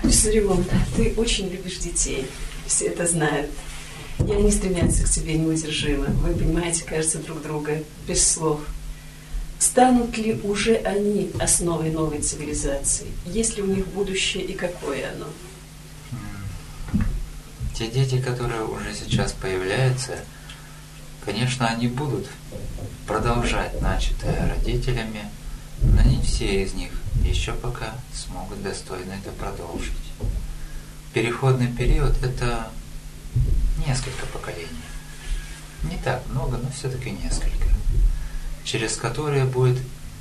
Виссарион, ты очень любишь детей. Все это знают. И они стремятся к тебе неудержимо. Вы понимаете, кажется, друг друга без слов. Станут ли уже они основой новой цивилизации? Есть ли у них будущее и какое оно? Те дети, которые уже сейчас появляются, конечно, они будут продолжать начатое родителями, но не все из них еще пока смогут достойно это продолжить. Переходный период – это несколько поколений. Не так много, но все-таки несколько, через которые будет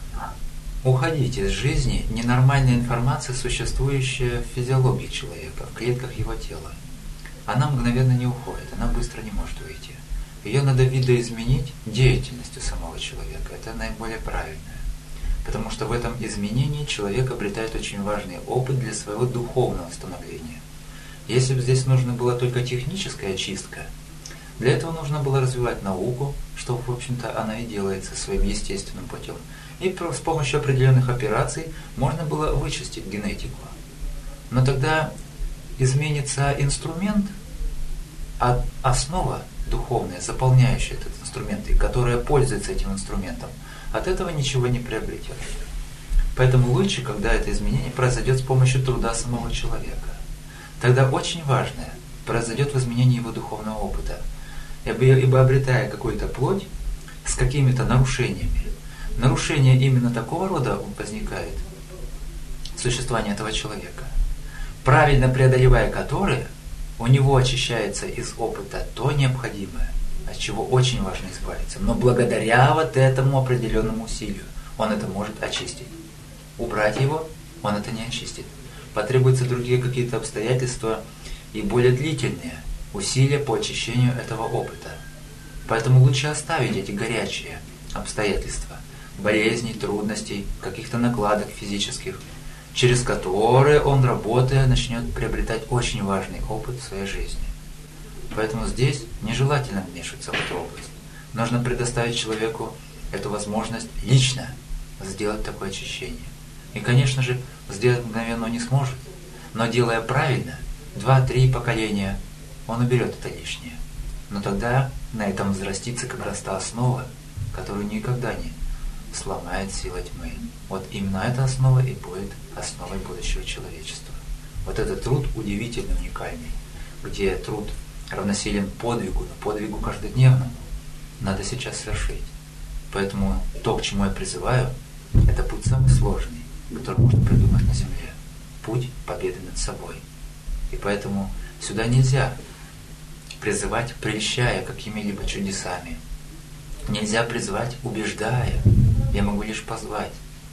уходить из жизни ненормальная информация, существующая в физиологии человека, в клетках его тела. Она мгновенно не уходит, она быстро не может уйти. Ее надо видоизменить деятельностью самого человека. Это наиболее правильное. Потому что в этом изменении человек обретает очень важный опыт для своего духовного становления. Если бы здесь нужна была только техническая очистка, для этого нужно было развивать науку, что, в общем-то, она и делается своим естественным путем. И с помощью определенных операций можно было вычистить генетику. Но тогда изменится инструмент, а основа духовная, заполняющая этот инструмент, и которая пользуется этим инструментом, от этого ничего не приобретет. Поэтому лучше, когда это изменение произойдет с помощью труда самого человека. Тогда очень важное произойдет в изменении его духовного опыта. Ибо обретая какую-то плоть с какими-то нарушениями, нарушение именно такого рода возникает в существовании этого человека, правильно преодолевая которые, у него очищается из опыта то необходимое, от чего очень важно избавиться. Но благодаря вот этому определенному усилию он это может очистить. Убрать его он это не очистит. Потребуются другие какие-то обстоятельства и более длительные усилия по очищению этого опыта. Поэтому лучше оставить эти горячие обстоятельства, болезней, трудностей, каких-то накладок физических, через которые он, работая, начнет приобретать очень важный опыт в своей жизни. Поэтому здесь нежелательно вмешиваться в эту область. Нужно предоставить человеку эту возможность лично сделать такое очищение. И, конечно же, сделать мгновенно он не сможет, но делая правильно, 2-3 поколения, он уберет это лишнее. Но тогда на этом взрастится как раз та основа, которую никогда не сломает сила тьмы. Вот именно эта основа и будет основой будущего человечества. Вот этот труд удивительно уникальный, где труд равносилен подвигу, но подвигу каждодневному надо сейчас совершить. Поэтому то, к чему я призываю, это путь самый сложный, который можно придумать на земле. Путь победы над собой. И поэтому сюда нельзя призывать, прельщая какими-либо чудесами. Нельзя призывать, убеждая. Я могу лишь позвать.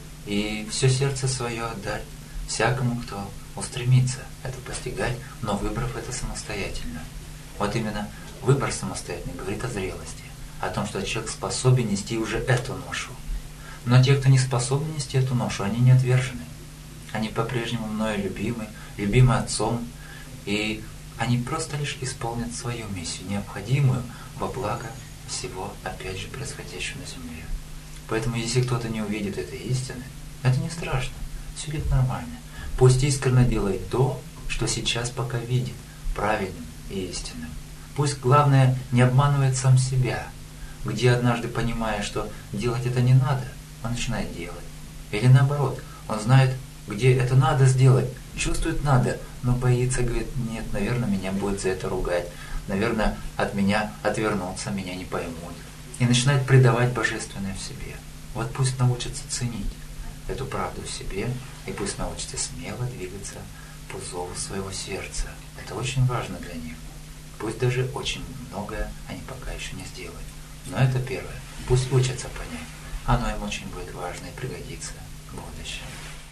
И все сердце свое отдать всякому, кто устремится это постигать, но выбрав это самостоятельно. Вот именно выбор самостоятельный говорит о зрелости, о том, что человек способен нести уже эту ношу. Но те, кто не способен нести эту ношу, они не отвержены. Они по-прежнему мною любимы Отцом, и они просто лишь исполнят свою миссию, необходимую во благо всего, опять же, происходящего на земле. Поэтому, если кто-то не увидит этой истины, это не страшно, все будет нормально. Пусть искренне делает то, что сейчас пока видит правильным и истинным. Пусть, главное, не обманывает сам себя, где однажды, понимая, что делать это не надо, он начинает делать. Или наоборот, он знает, где это надо сделать, чувствует надо, но боится, говорит, нет, наверное, меня будут за это ругать, наверное, от меня отвернутся, меня не поймут. И начинает предавать божественное в себе. Вот пусть научится ценить эту правду в себе, и пусть научится смело двигаться по зову своего сердца. Это очень важно для них. Пусть даже очень многое они пока еще не сделают. Но это первое. Пусть учатся понять. Оно им очень будет важно и пригодится в будущем.